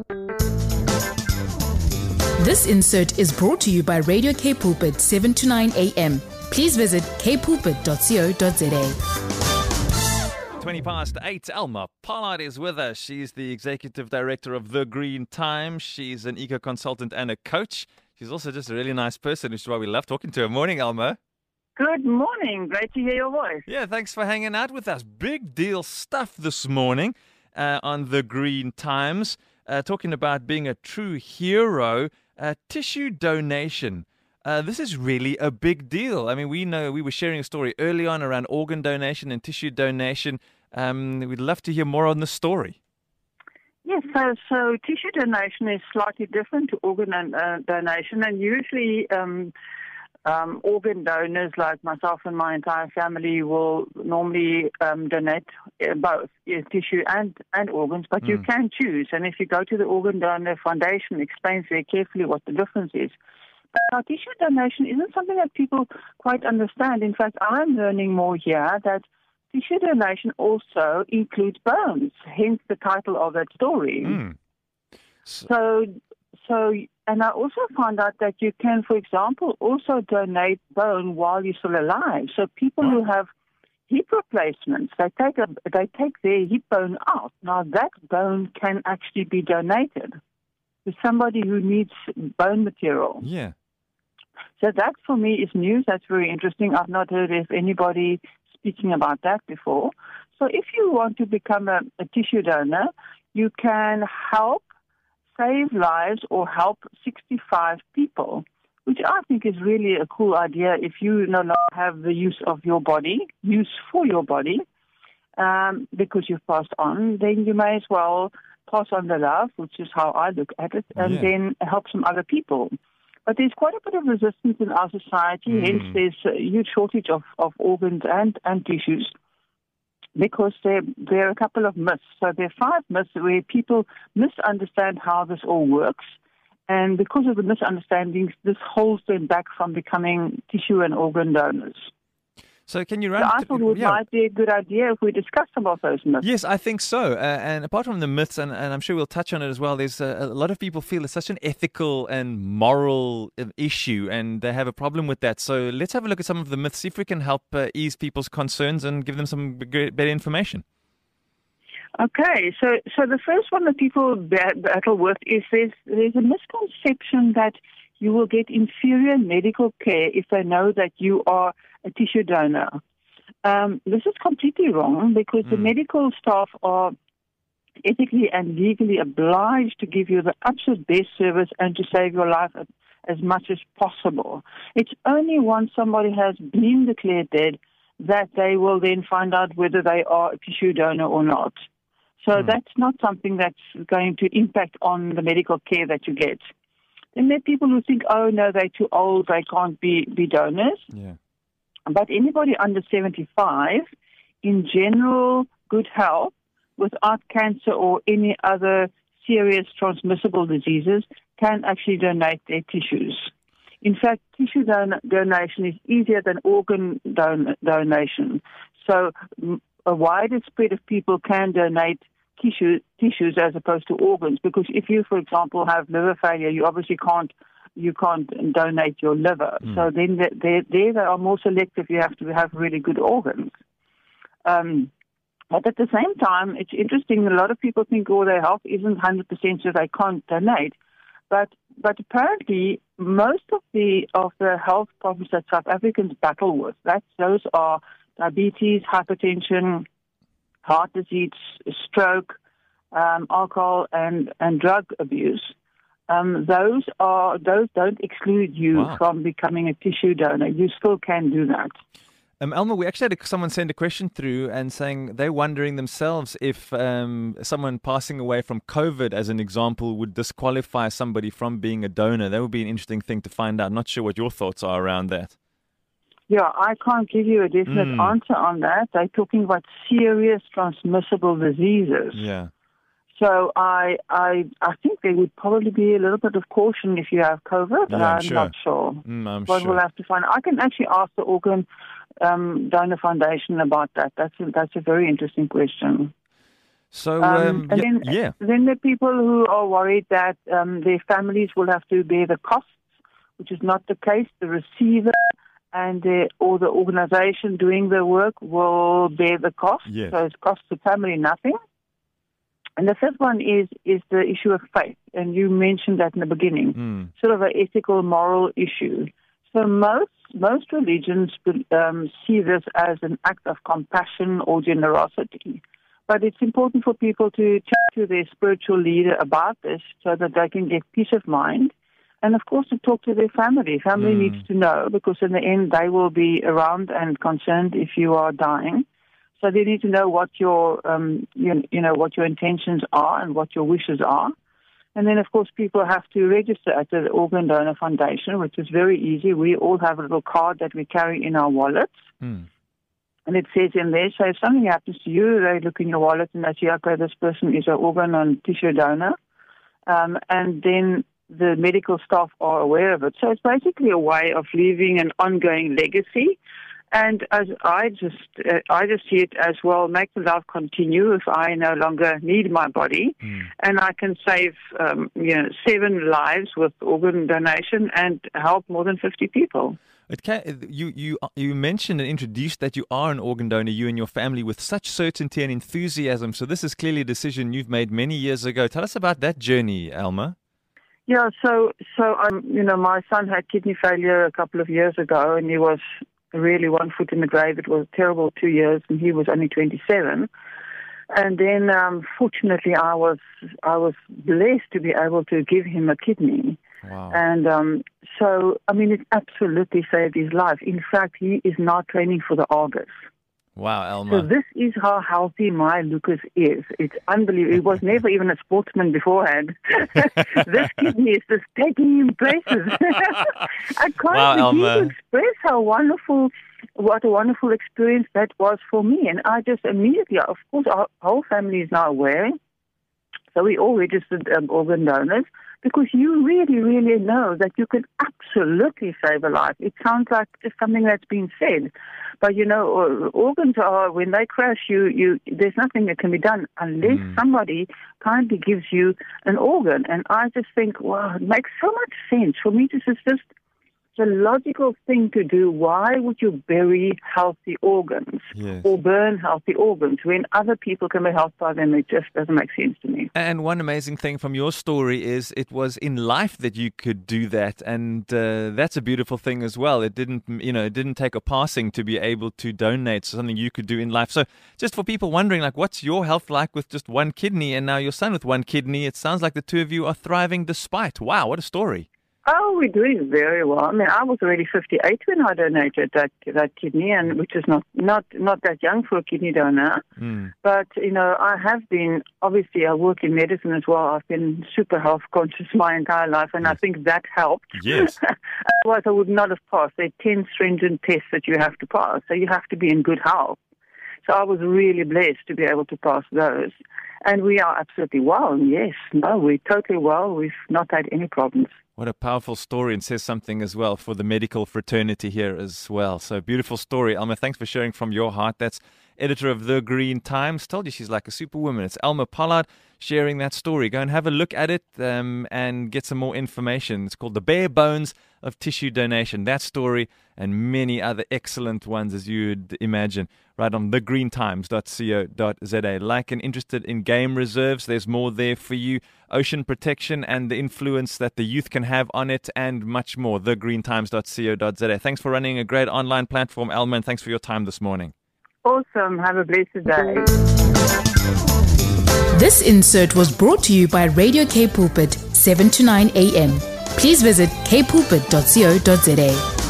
This insert is brought to you by Radio K Pulpit 7 to 9 a.m. Please visit kpulpit.co.za. 20 past 8, Alma Pollard is with us. She's the executive director of The Green Times. She's an eco consultant and a coach. She's also just a really nice person, which is why we love talking to her. Morning, Alma. Good morning. Great to hear your voice. Yeah, thanks for hanging out with us. Big deal stuff this morning on The Green Times. Talking about being a true hero. Tissue donation. This is really a big deal. I mean, we know we were sharing a story early on around organ donation and tissue donation. We'd love to hear more on the story. Yes, so tissue donation is slightly different to organ donation, and usually organ donors like myself and my entire family will normally donate both tissue and organs, but you can choose. And if you go to the Organ Donor Foundation, it explains very carefully what the difference is. But our tissue donation isn't something that people quite understand. In fact, I'm learning more here that tissue donation also includes bones, hence the title of that story. So, and I also found out that you can, for example, also donate bone while you're still alive. So people who have hip replacements, they take their hip bone out. Now that bone can actually be donated to somebody who needs bone material. Yeah. So that for me is news. That's very interesting. I've not heard of anybody speaking about that before. So if you want to become a tissue donor, you can help save lives or help 65 people, which I think is really a cool idea. If you no longer have the use for your body, because you've passed on, then you may as well pass on the love, which is how I look at it, and then help some other people. But there's quite a bit of resistance in our society, hence there's a huge shortage of organs and tissues, because there are a couple of myths. So there are 5 myths where people misunderstand how this all works. And because of the misunderstandings, this holds them back from becoming tissue and organ donors. So can you run? So I thought it might be a good idea if we discuss some of those myths. Yes, I think so. And apart from the myths, and I'm sure we'll touch on it as well, there's a lot of people feel it's such an ethical and moral issue, and they have a problem with that. So let's have a look at some of the myths, see if we can help ease people's concerns and give them some better information. Okay, so the first one that people battle with is there's a misconception that you will get inferior medical care if they know that you are a tissue donor. This is completely wrong, because the medical staff are ethically and legally obliged to give you the absolute best service and to save your life as much as possible. It's only once somebody has been declared dead that they will then find out whether they are a tissue donor or not. So that's not something that's going to impact on the medical care that you get. Then there are people who think, oh, no, they're too old, they can't be donors. Yeah. But anybody under 75, in general good health, without cancer or any other serious transmissible diseases, can actually donate their tissues. In fact, tissue donation is easier than organ donation. So a wider spread of people can donate tissues as opposed to organs, because if you, for example, have liver failure, you obviously can't donate your liver. So then they are more selective. You have to have really good organs. But at the same time, it's interesting. A lot of people think, their health isn't 100%, so they can't donate. But apparently, most of the health problems that South Africans battle with, those are diabetes, hypertension, heart disease, stroke, alcohol, and drug abuse. Those don't exclude you from becoming a tissue donor. You still can do that. Elma, we actually had someone send a question through and saying they're wondering themselves if someone passing away from COVID, as an example, would disqualify somebody from being a donor. That would be an interesting thing to find out. Not sure what your thoughts are around that. Yeah, I can't give you a definite answer on that. They're talking about serious transmissible diseases. Yeah. So I think there would probably be a little bit of caution if you have COVID. Yeah, I'm not sure. But we'll have to find. I can actually ask the Organ Donor Foundation about that. That's a very interesting question. So, then there are people who are worried that their families will have to bear the costs, which is not the case. The receiver and or the organization doing the work will bear the cost. Yes. So it costs the family nothing. And the fifth one is the issue of faith. And you mentioned that in the beginning, sort of an ethical, moral issue. So most religions see this as an act of compassion or generosity. But it's important for people to chat to their spiritual leader about this so that they can get peace of mind. And, of course, to talk to their family. Family needs to know because in the end they will be around and concerned if you are dying. So they need to know what your, what your intentions are and what your wishes are. And then, of course, people have to register at the Organ Donor Foundation, which is very easy. We all have a little card that we carry in our wallets. And it says in there, so if something happens to you, they look in your wallet and they say, okay, this person is an organ and tissue donor. And then the medical staff are aware of it. So it's basically a way of leaving an ongoing legacy. And as I just see it as well, make the love continue if I no longer need my body. And I can save, 7 lives with organ donation and help more than 50 people. You mentioned and introduced that you are an organ donor, you and your family, with such certainty and enthusiasm. So this is clearly a decision you've made many years ago. Tell us about that journey, Alma. Yeah, so my son had kidney failure a couple of years ago, and he was really one foot in the grave. It was a terrible 2 years, and he was only 27. And then, fortunately, I was blessed to be able to give him a kidney. Wow. And it absolutely saved his life. In fact, he is now training for the Argus. Wow, Alma. So this is how healthy my Lucas is. It's unbelievable. He was never even a sportsman beforehand. This kidney is just taking him places. I can't begin to express what a wonderful experience that was for me. And I just immediately, of course, our whole family is now aware. So we all registered organ donors because you really, really know that you can absolutely save a life. It sounds like just something that's been said. But, organs are, when they crash, there's nothing that can be done unless somebody kindly gives you an organ. And I just think, wow, it makes so much sense. For me, this is just the logical thing to do. Why would you bury healthy organs or burn healthy organs when other people can be helped by them? It just doesn't make sense to me. And one amazing thing from your story is it was in life that you could do that, and that's a beautiful thing as well. It didn't take a passing to be able to donate, something you could do in life. So just for people wondering, what's your health like with just one kidney, and now your son with one kidney? It sounds like the two of you are thriving despite. Wow, what a story. Oh, we're doing very well. I mean, I was already 58 when I donated that kidney, and which is not that young for a kidney donor. But, I have been, obviously I work in medicine as well. I've been super health conscious my entire life, and I think that helped. Yes. Otherwise, I would not have passed. There are 10 stringent tests that you have to pass, so you have to be in good health. So I was really blessed to be able to pass those. And we are absolutely well. Yes, no, we're totally well. We've not had any problems. What a powerful story, and says something as well for the medical fraternity here as well. So beautiful story. Alma, thanks for sharing from your heart. That's editor of The Green Times. Told you she's like a superwoman. It's Alma Pollard sharing that story. Go and have a look at it and get some more information. It's called The Bare Bones of Tissue Donation. That story and many other excellent ones, as you'd imagine, right on thegreentimes.co.za. Like and interested in game reserves, there's more there for you. Ocean protection and the influence that the youth can have on it, and much more. thegreentimes.co.za. Thanks for running a great online platform, Alma, and thanks for your time this morning. Awesome. Have a blessed day. This insert was brought to you by Radio K Pulpit, 7 to 9 a.m. Please visit kpulpit.co.za.